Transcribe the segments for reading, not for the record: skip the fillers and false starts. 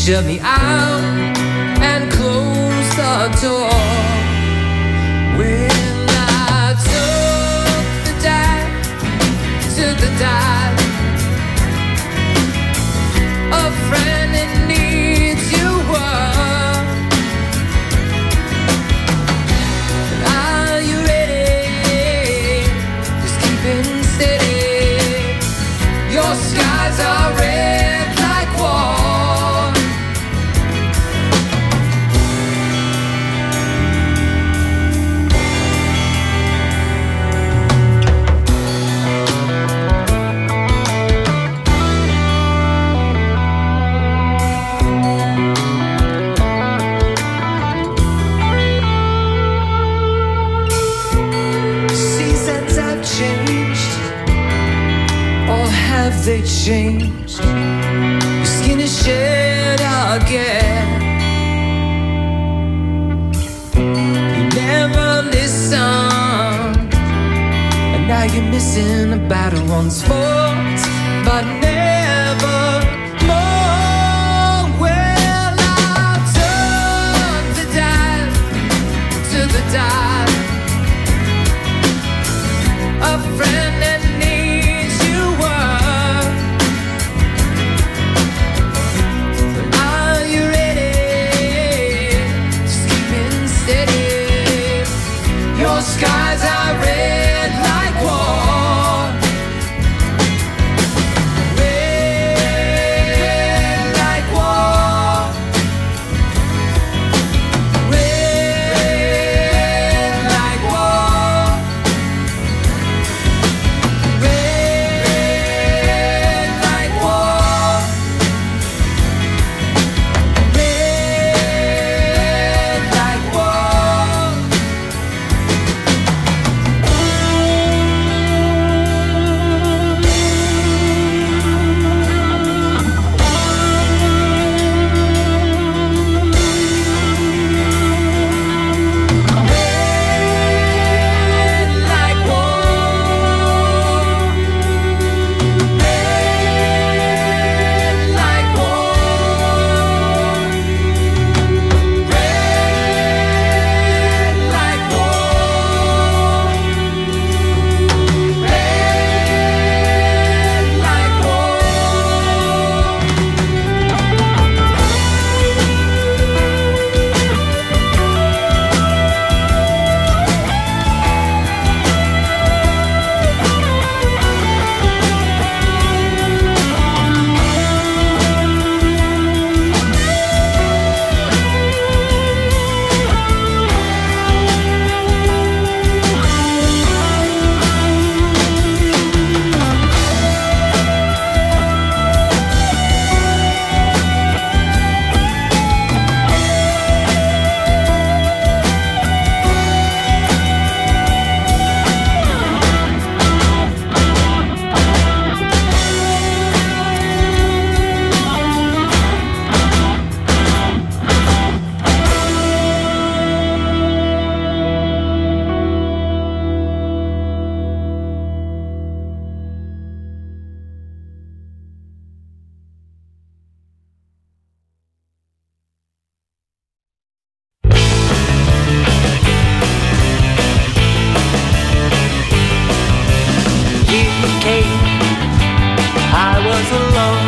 shut me out and close the door. When I took the dive, a friend in need you were. Are you ready? Just keeping steady. Your skies are red like war. Seasons have changed, or have they changed? Your skin is shed again. You never listened, and now you're missing a battle once fought, but never more. Well, I took the dive to the dive. A friend that needs you were. Are you ready? Just keeping steady. Your skies are red like war. Red like war. Red like war. Red like war. Red like war. Red like war. Red like war. Red like war. Red like war. You came, I was alone.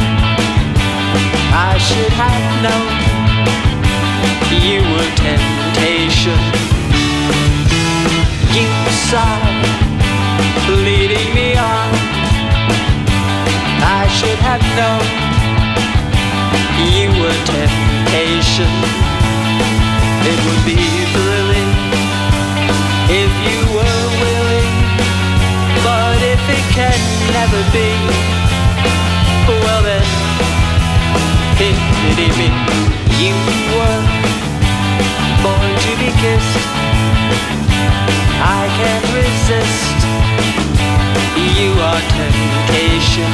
I should have known you were temptation. You sighed, leading me on. I should have known you were temptation. It would be thrilling if you were willing, but if it can never be, well then, pity me. You were born to be kissed. I can't resist. You are temptation.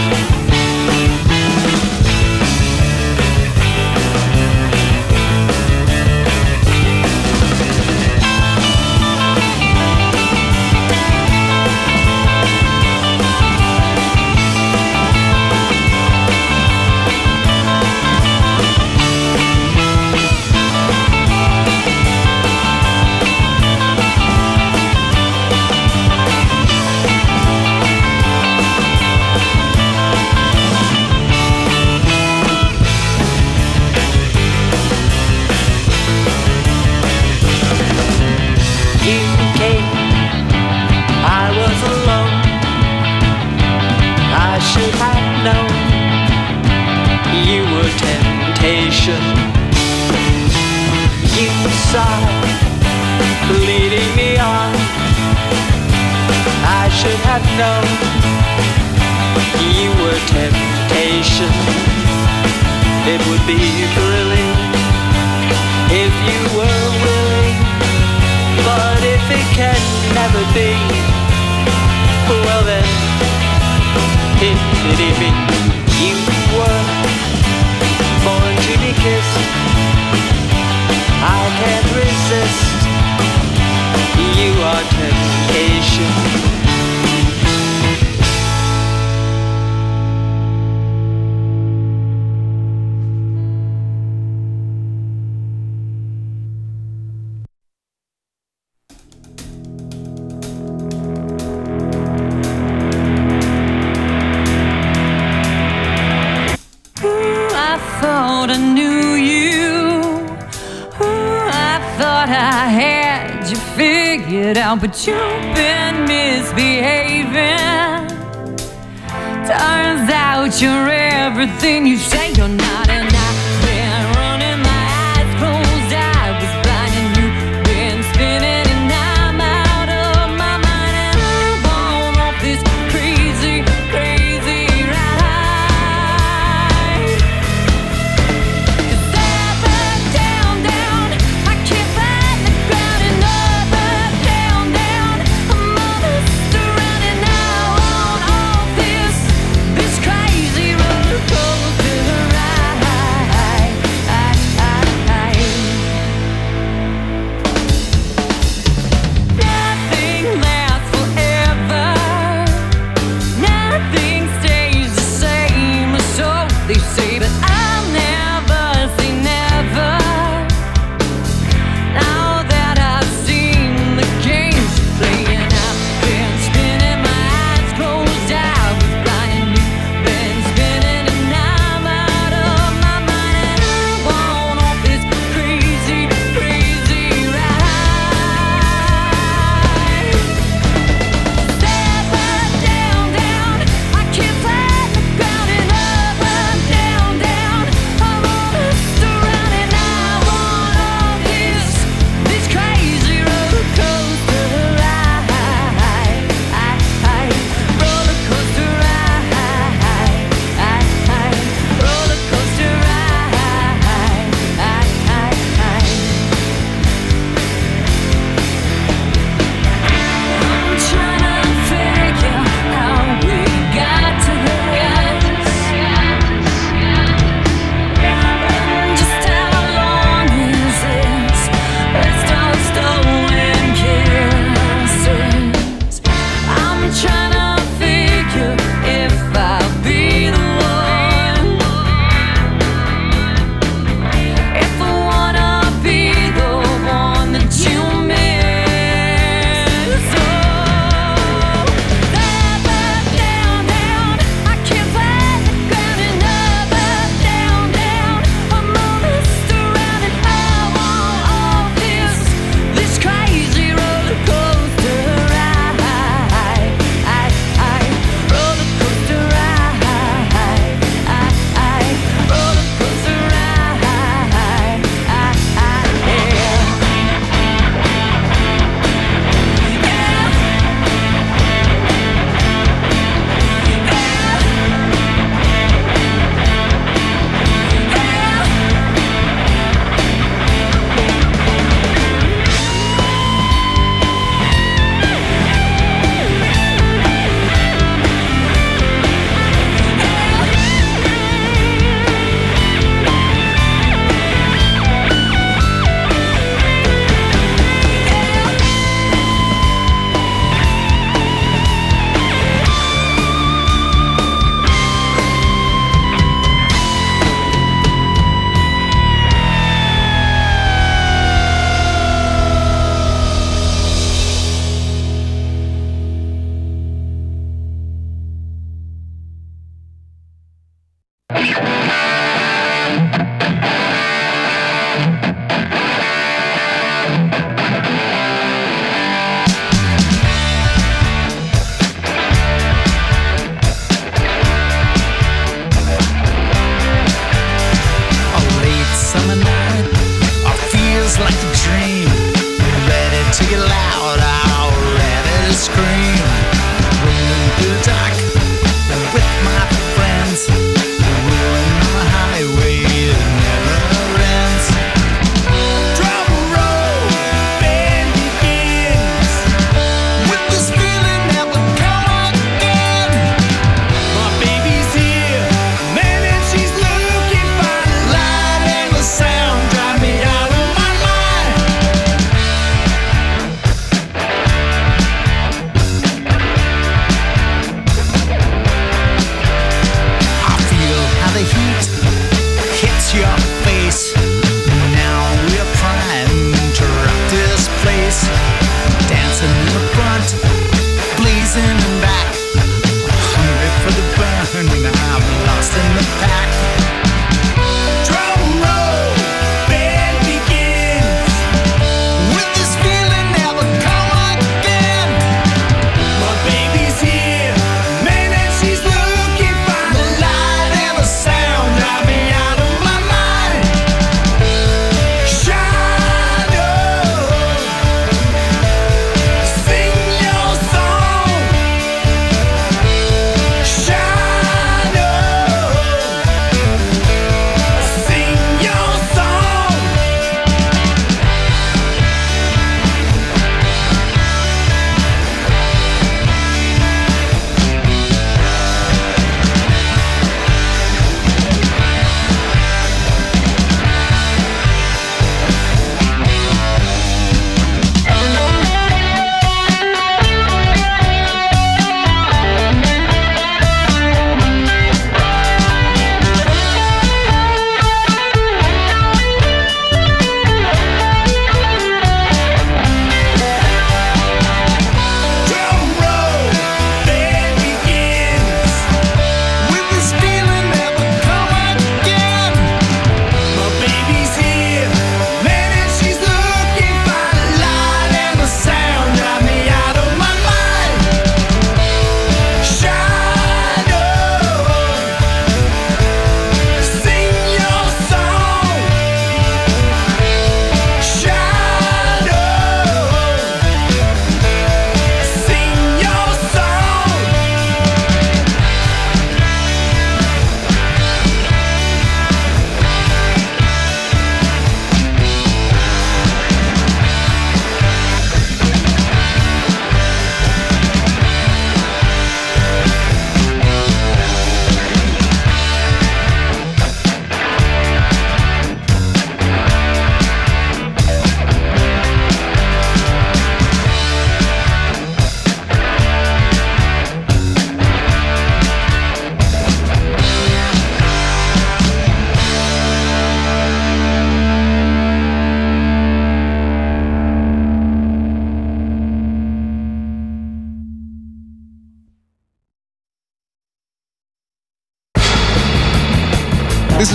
You came, I was alone. I should have known you were temptation. You saw leading me on. I should have known you were temptation. It would be thrilling if you were willing, but if it can never be, well then, if you were born to be kissed, I can't resist. You are temptation. I knew you. Ooh, I thought I had you figured out, but you've been misbehaving. Turns out you're everything you say you're not, and I've been running my eyes closed. I was blind and you've been spinning, and I'm out of my mind, and I'm on off this crazy, crazy ride. Crazy roller coaster ride.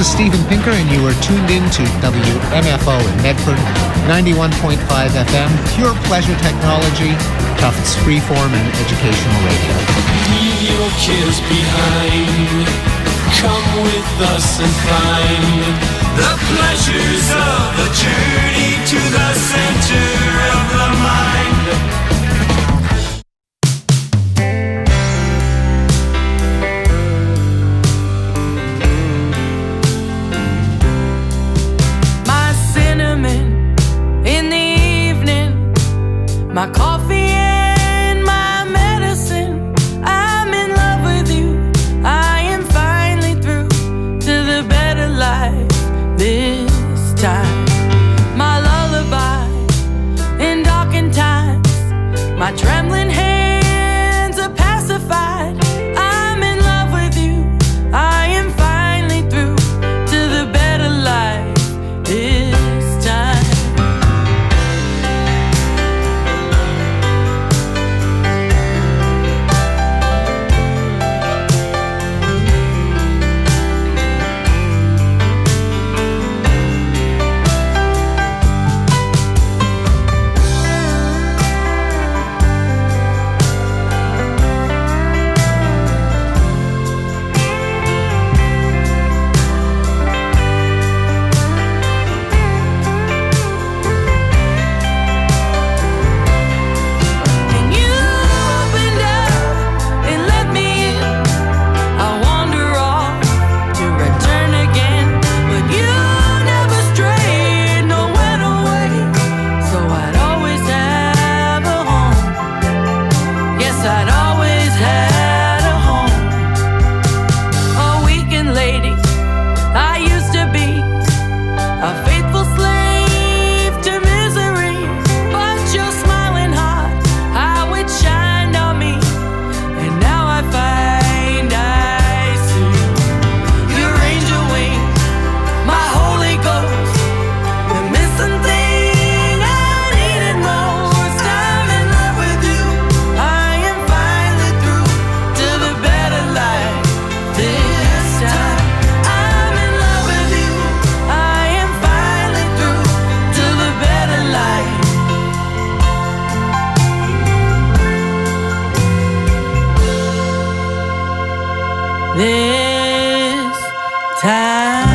is Steven Pinker, and you are tuned in to WMFO in Medford, 91.5 FM, pure pleasure technology, Tufts freeform and educational radio. Leave your cares behind. Come with us and find the pleasures of the journey to the center of the mind. My coffee and my medicine. I'm in love with you. I am finally through to the better life this time. My lullaby in darkened times. My trembling hands are pacified. I'm in love with you. I am finally through to the better life this time. This time.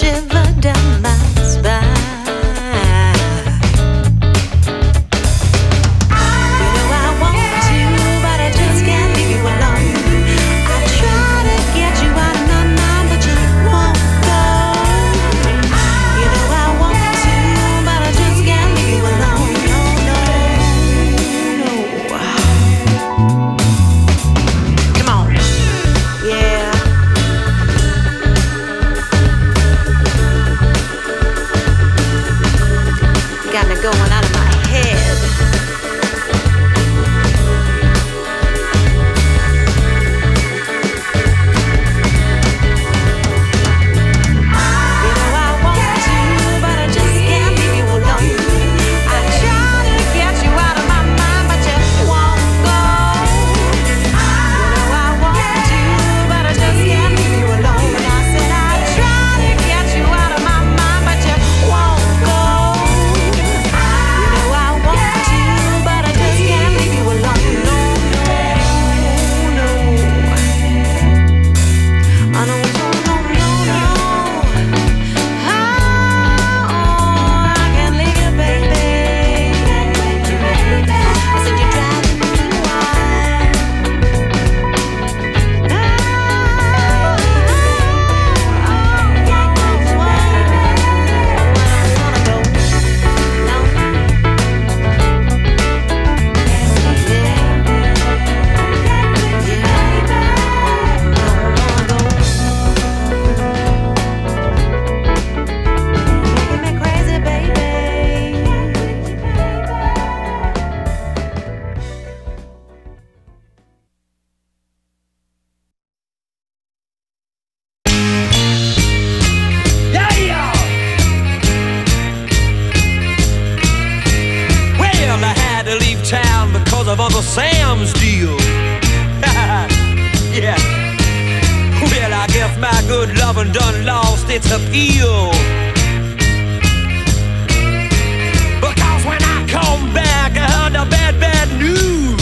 shiver down my spine. You know I want to, but I just can't leave you alone. I try to get you out of my mind, but you won't go. You know I want to, but I just can't leave you alone. No, no, no. Come on, yeah. Got me going out of my head. You know I want to, but I just can't leave you alone. I try to get you out of my mind, but you won't go. You know I want to, but I just can't leave you alone. I said I try to get you out of my mind, but you won't go. You know I want to, but I just can't leave you alone. No, no, no. I don't want no, no, no. Oh, I can't leave you, baby. I said you're driving me wild. Making me crazy, baby. Yeah, yeah. Well, I had to leave town because of Uncle Sam's deal. Yeah. Well, I guess my good lovin' done lost its appeal. Because when I come back, I heard the bad, bad news.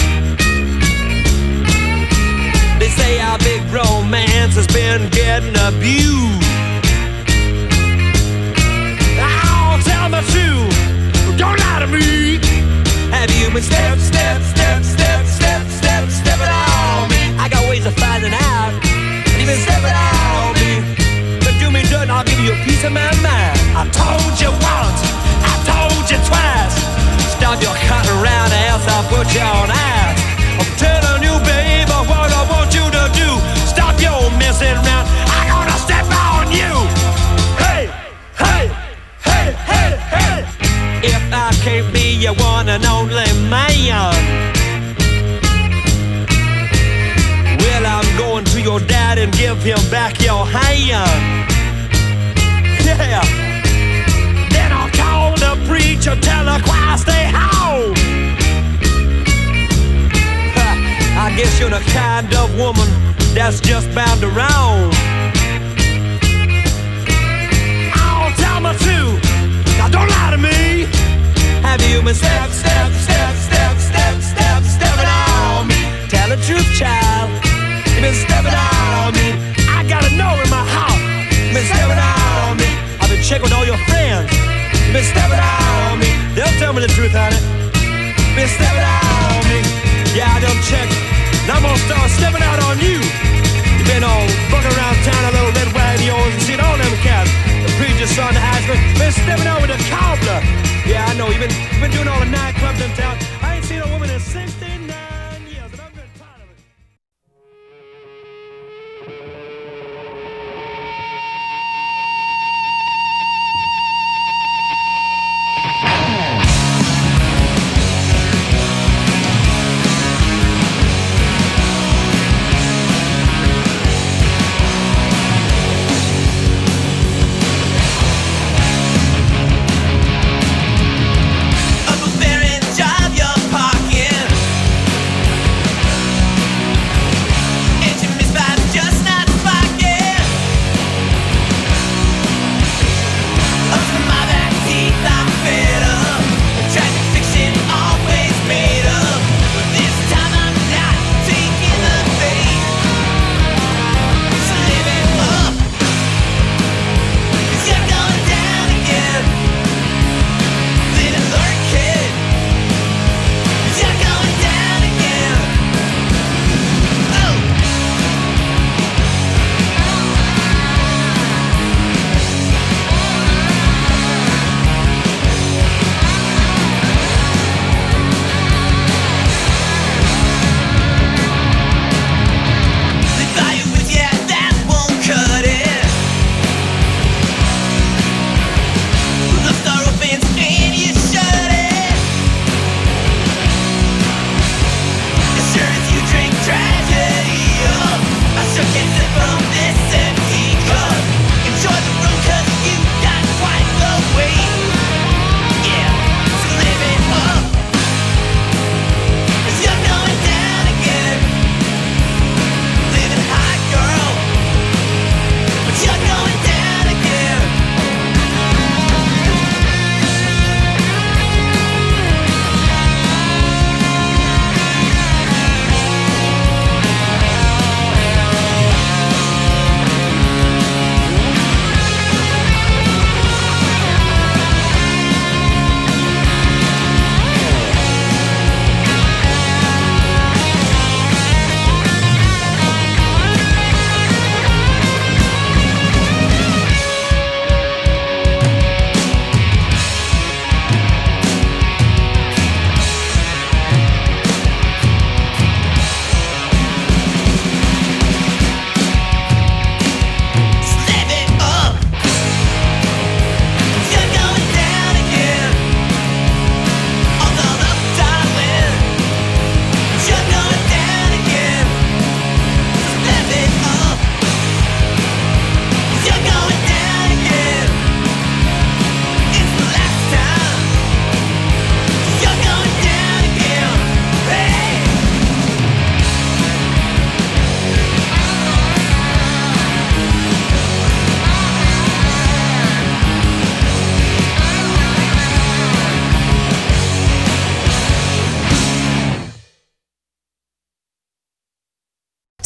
They say our big romance has been getting abused. Oh, tell me true, don't lie to me. Have you been stepping on me? I got ways of finding out. And you've been stepping on me. But do me dirt and I'll give you a piece of my mind. I told you once, I told you twice. Stop your cutting around or else I'll put you on ice. I'm telling you, babe, what I want you to do. Stop your messing around, I'm gonna step on you. Hey, hey, hey, hey, hey. If I can't be your one and only man, well, I'm going to your dad and give him back your hand. Yeah. Then I'll call the preacher, tell the choir stay home. I guess you're the kind of woman that's just bound to roam. Oh, tell me too. Now don't lie to me. Have you been stepping on me? Tell the truth, child. You've been stepping on me. I gotta know in my heart. You've been stepping on me. I've been checking with all your friends. You've been stepping on me. They'll tell me the truth, honey. You've been stepping on me. Yeah, I done checked. Now I'm gonna start stepping out on you. You've been all bugging around town, a little red wagon yours, and seen all them cats. The preacher's son, the Iceman, been stepping out with a cobbler. Yeah, I know, you've been doing all the nightclubs in town. I ain't seen a woman in 69 years, and I'm getting tired of it. Uncle Barron's job you're parking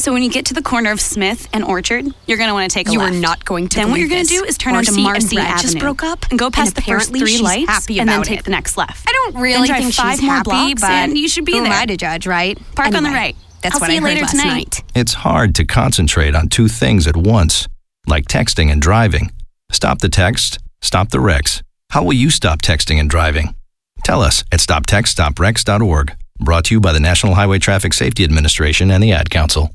So when you get to the corner of Smith and Orchard, you're going to want to take a You left. are not going to Then what you're believe going to this. do is turn onto Marcy and Brad Avenue. just broke up and go past and the first apparently 3 she's lights happy and then about take it. the next left. I don't really Then think drive 5 she's more happy, blocks but and you should be who am there. I to judge, right? Park on the Anyway, right. That's I'll what see I you heard later last tonight. night. It's hard to concentrate on two things at once, like texting and driving. Stop the text, stop the wrecks. How will you stop texting and driving? Tell us at stoptextstopwrecks.org. Brought to you by the National Highway Traffic Safety Administration and the Ad Council.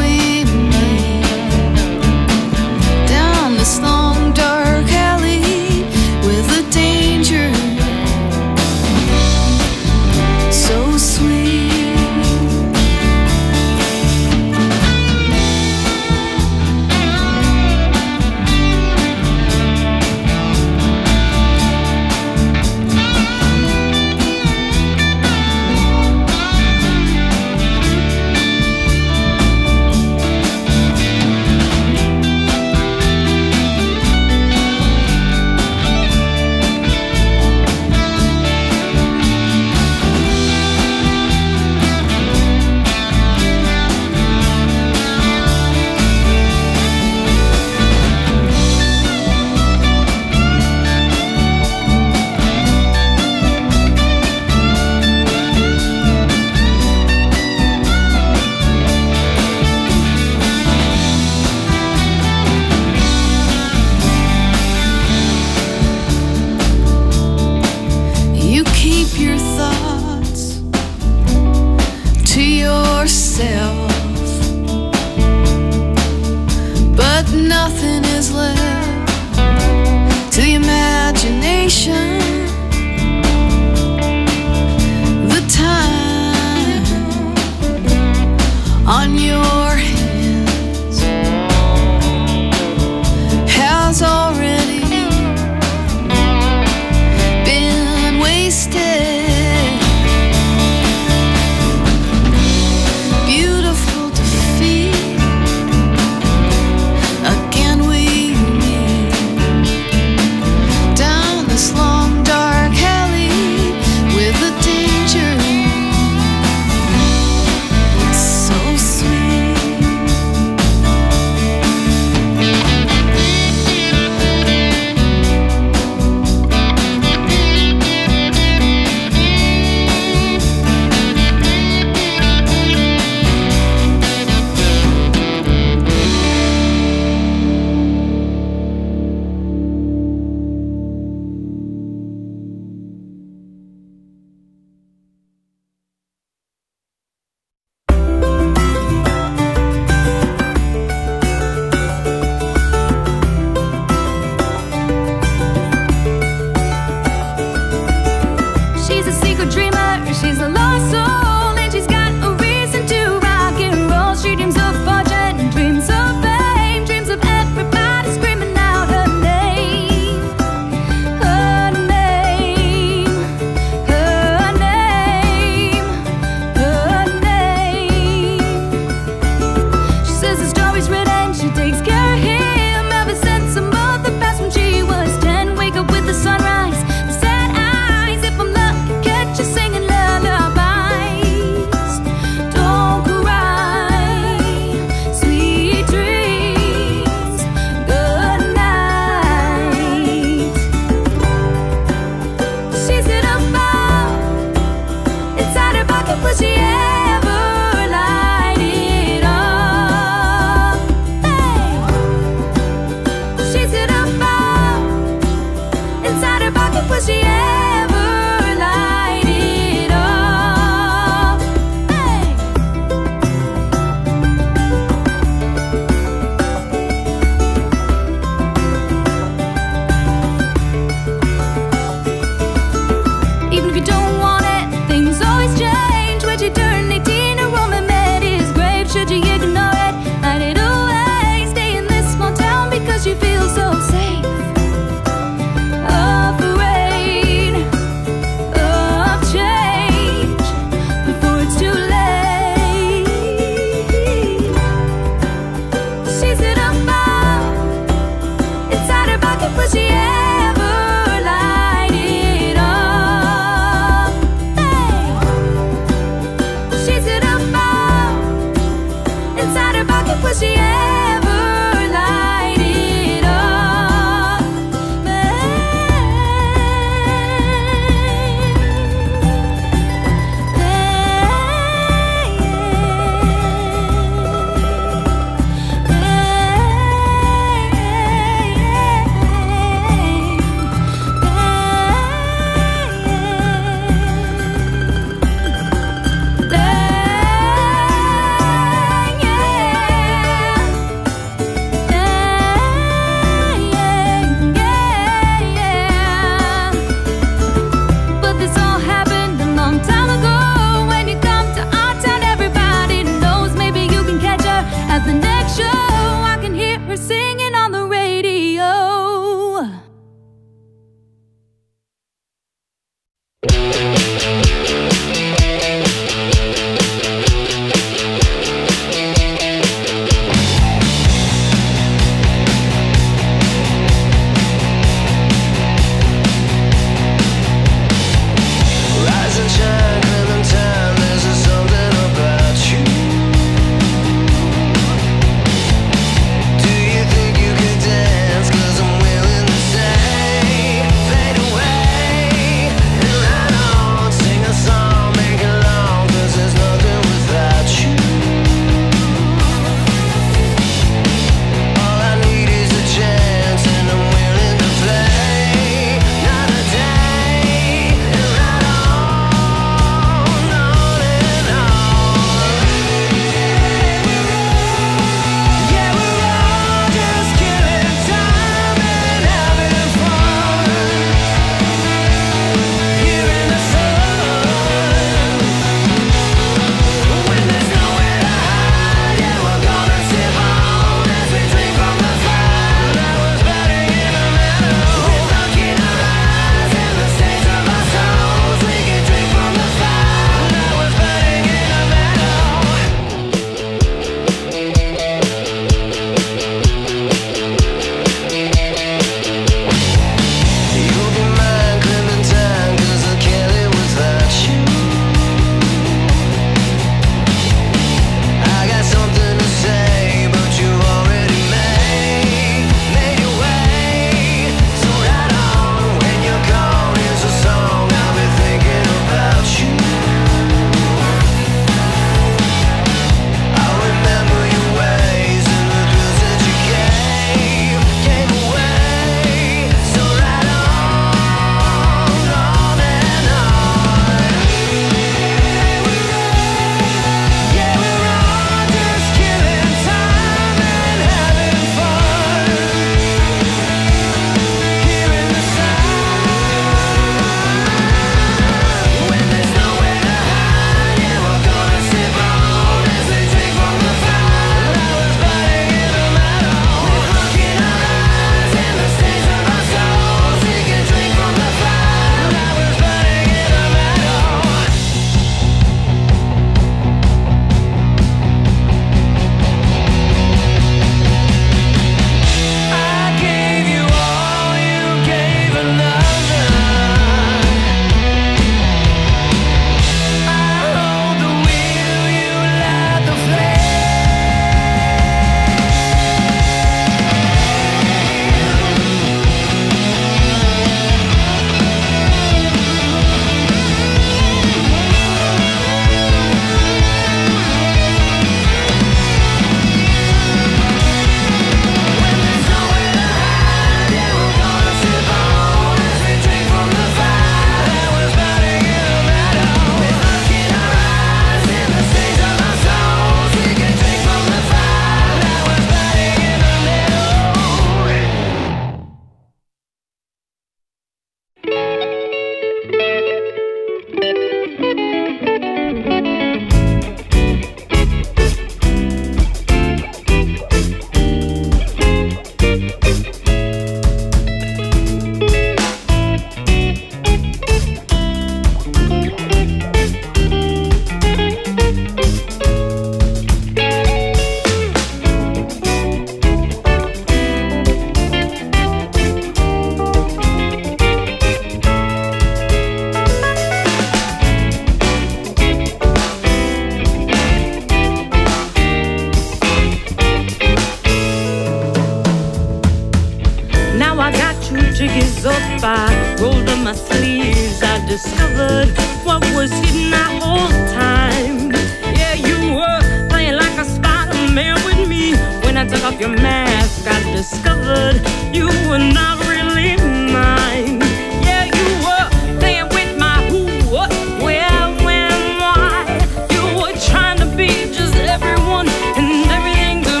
I rolled up my sleeves, I discovered what was hidden that whole time. Yeah, you were playing like a Spider-Man with me. When I took off your mask, I discovered you were not really mine. Yeah, you were playing with my who, what, where, when, why. You were trying to be just everyone and everything to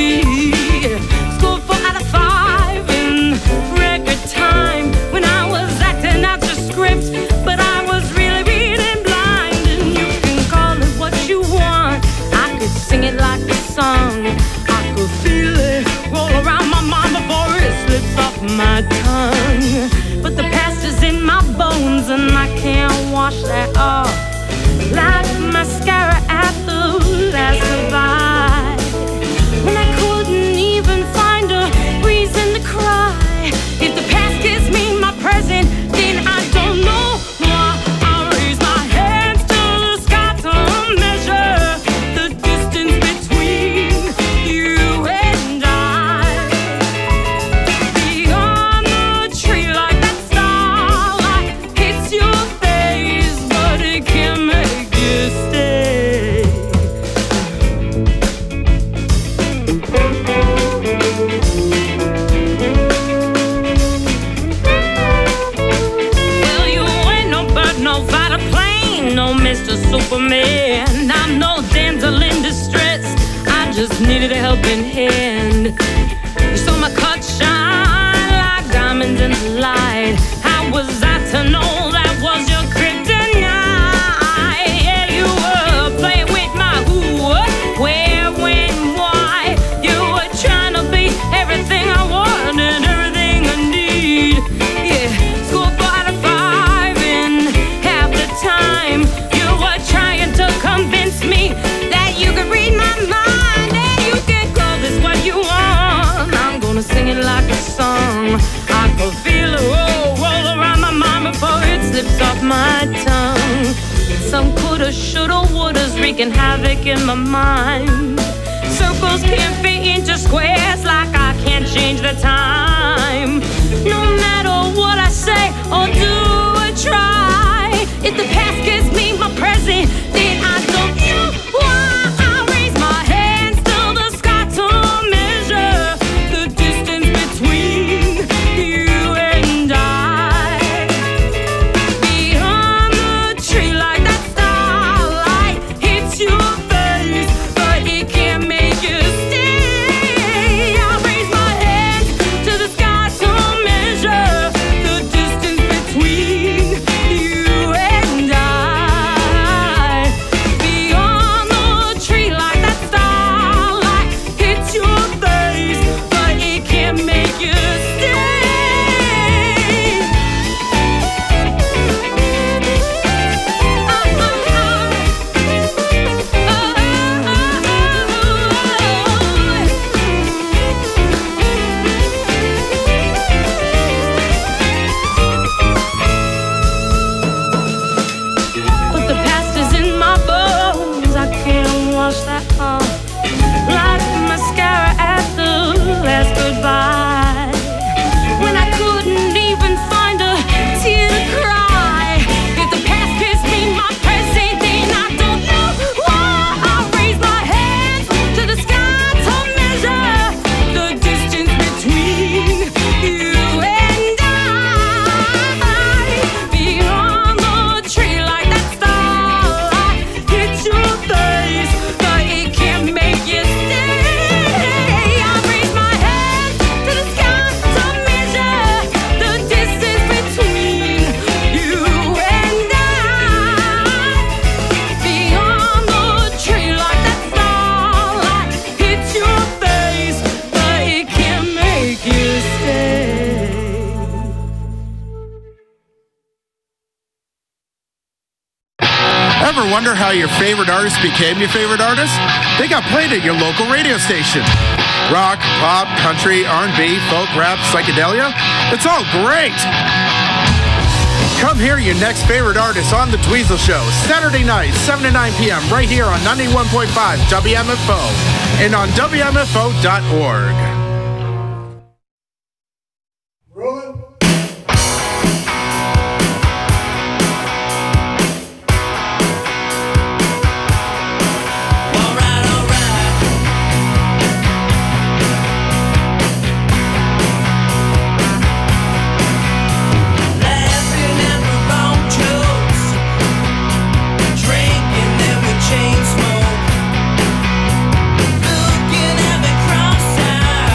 me. Scored 4 out of 5 in record time when I was acting out your script, but I was really reading blind. And you can call it what you want, I could sing it like a song, I could feel it roll around my mind before it slips off my tongue. wash that off like mascara at the last goodbye. When I couldn't even find a reason to cry. If the past gives me my present, then I don't know why. I raise my hands to the sky to measure the distance between you and I. Beyond the tree like that starlight hits your face, but it can't make you stay. Well, you ain't no bird, no fighter plane, no Mr. Superman. I'm no damsel in distress, I just needed a helping hand. You saw my cut shine like diamonds in the light. How was I to know that was your kryptonite? Yeah, you were playing with my who, what, where, when, why. You were trying to be everything I want and everything I need. Yeah, school by the 5 and half the time you were trying to convince me that you could read my mind and you can call this what you want. I'm gonna sing it like a song. I could feel it roll around my mind before it slips off my tongue. Some coulda, shoulda, wouldas wreaking havoc in my mind. Circles can't fit into squares like I can't change the time. No matter what I say or do or try, if the past gives me my present, then I don't know why. I raise my hands to the sky to measure the distance between you and I. Beyond the tree like that starlight hits your face, but it can't make you stay. I raise my hands to the sky to measure the distance between you and I. Beyond the tree like that starlight hits your face, but it can't make you stay. But the past is in my bones, I can't wash that off like mascara at the last goodbye. When I couldn't even find a tear to cry. If the past gives me my present, then I don't know why. I raise my hands to the sky to measure the distance between you and I. Beyond the tree like that starlight hits your face, but it can't make you stay. I raise my hands to the sky to measure the distance between you and I. Beyond the tree like that starlight hits your face, but it can't make you stay. Ever wonder how your favorite artist became your favorite artist? They got played at your local radio station. Rock, pop, country, R&B, folk, rap, psychedelia. It's all great. Come hear your next favorite artist on The Dweezil Show, Saturday night, 7 to 9 p.m. right here on 91.5 WMFO and on WMFO.org. Laughing at the wrong jokes, drinking them with chain smoke, looking at the cross-eyed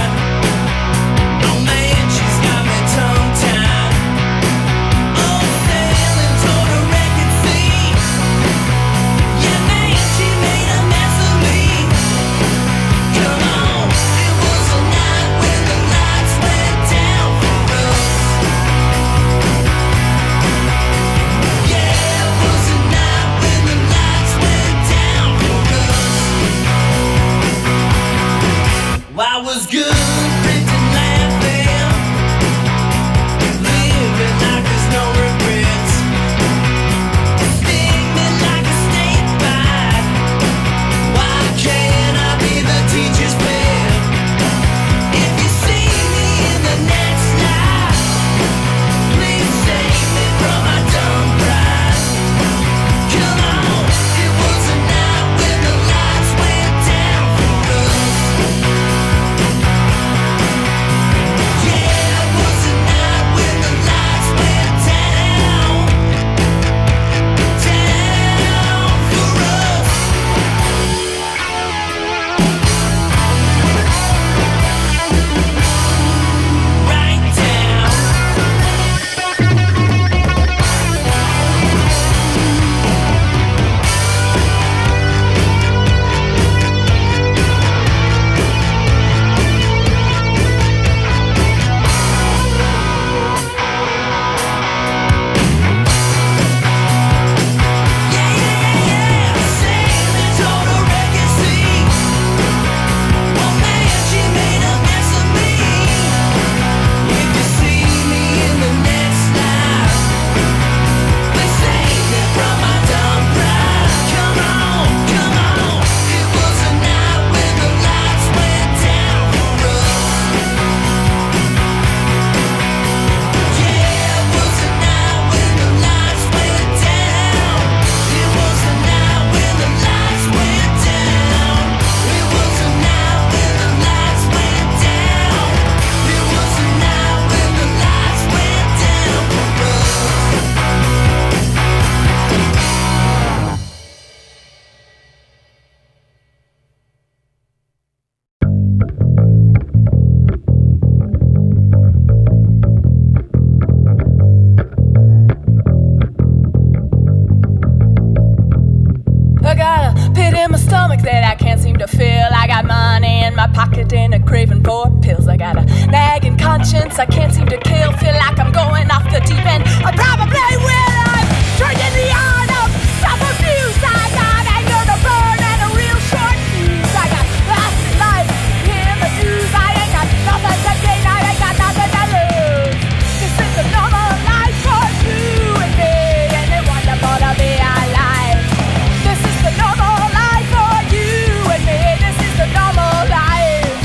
pit in my stomach that I can't seem to fill. I got money in my pocket and a craving for pills. I got a nagging conscience I can't seem to kill. Feel like I'm going off the deep end. I probably will. I'm drinking the art of self-abuse. I got anger to burn and a real short fuse. I got last life in the news. I ain't got nothing to gain. I ain't got nothing to lose. This is the normal life for you and me, and it's wonderful to be alive. This is the normal life for you and me. This is the normal life.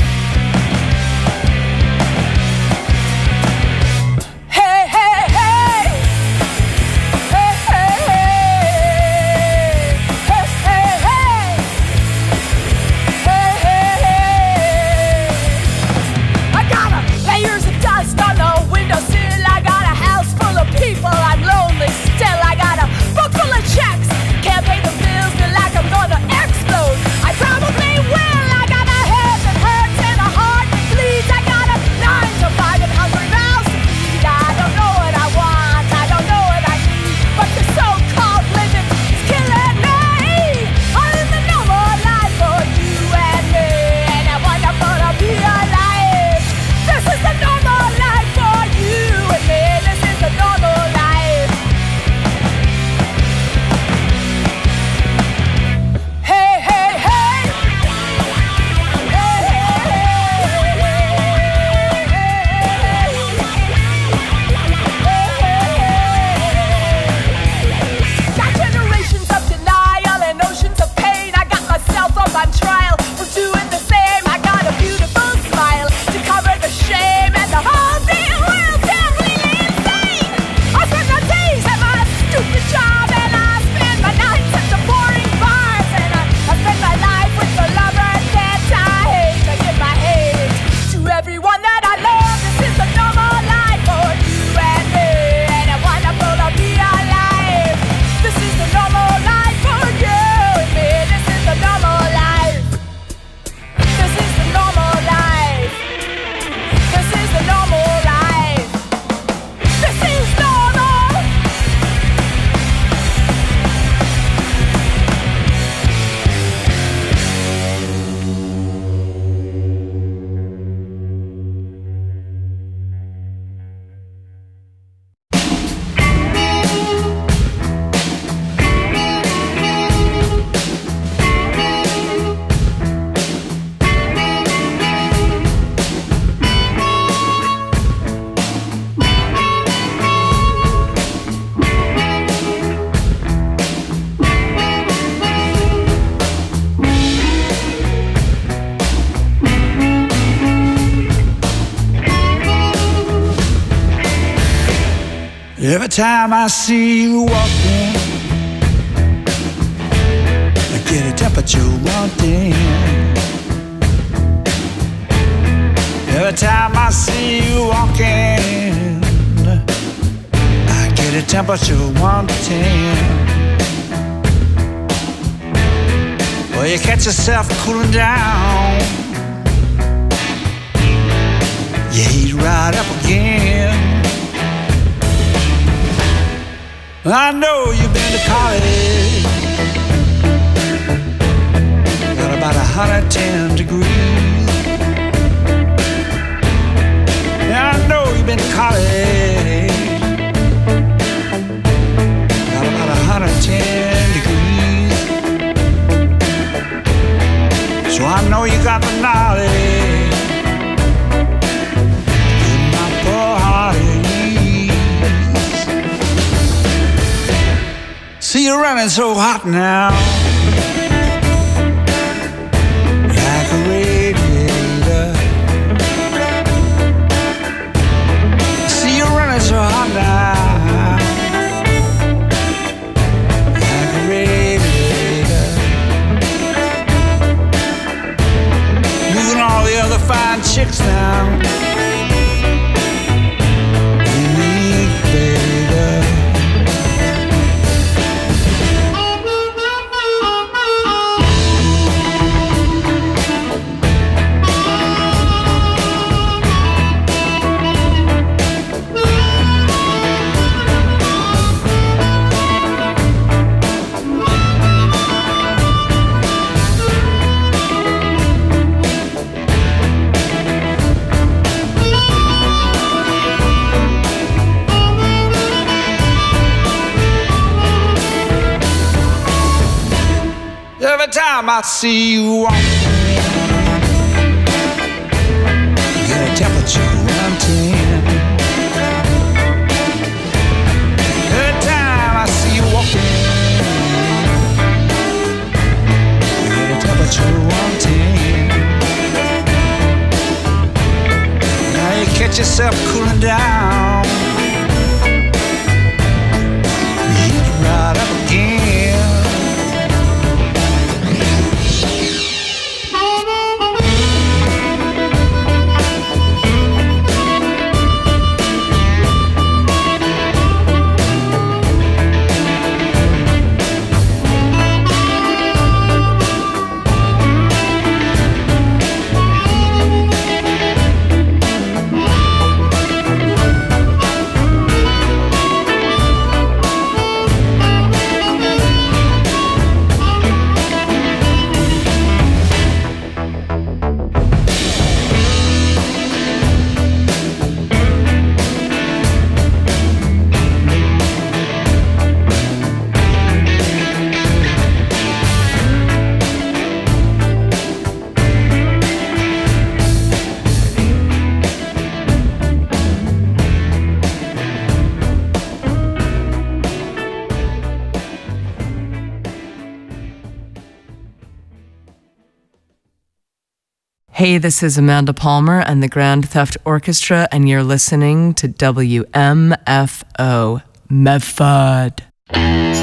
Hey, hey, hey. Hey, hey, hey. Hey, hey, hey. Hey, hey, hey. I got layers of dust on the windowsill. I got a house full of people. I'm lonely still. I got a book full of checks. Can't pay the bills. Feel like I'm gonna explode. I probably will. I got a head that hurts and a heart that bleeds. I got a 9 to 5 and hungry mouths to feed. I don't know what I want. I don't know what I need. But the so-called living is killing me. I'm in the normal life for you and me, and I wonderful to be alive. This is the normal life for you and me. This is the normal life. Hey, hey, hey. Hey, got generations of denial and oceans of pain. I got myself up on trial for doing the same. I got a beautiful smile to cover the shame, and the whole damn world's completely insane. I spend my days at my stupid job, and I spend my nights at the boring bars, and I spend my life with the lover that I hate. I give my hate to everyone that I love. This is the normal life for you and me, and it's wonderful to be alive. This is the normal life for you and me. This is the normal life. This is the normal life. This is the normal life. This is normal. Every time I see you walking, I get a temperature wanting. Every time I see you walking, I get a temperature wanting. Well, you catch yourself cooling down, you heat right up again. I know you've been to college, got about 110 degrees. Yeah, I know you've been to college, got about 110 degrees. So I know you got the knowledge, put my poor heart at ease. See you running so hot now, like a radiator. See you running so hot now, like a radiator. Moving all the other fine chicks down. time I see you walking, get a temperature 110. Every time I see you walking, get a temperature 110. Now you catch yourself cooling down, heat right up again. Hey, this is Amanda Palmer and the Grand Theft Orchestra, and you're listening to WMFO Medford.